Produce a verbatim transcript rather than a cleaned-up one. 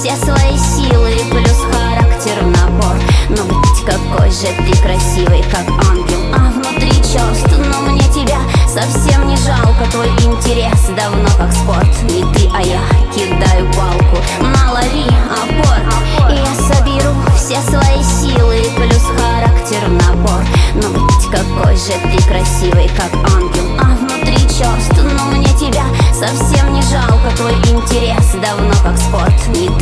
все свои силы, плюс характер в набор. Но, блять, какой же ты красивый, как ангел, а внутри черст. Но мне тебя совсем не жалко, твой интерес давно как спорт. Не ты, а я кидаю палку, налови опор. И я соберу все свои силы, плюс характер в набор. Но, блять, какой же ты красивый, как ангел, а внутри черст. Но мне тебя совсем не жалко, твой интерес давно как спорт. Не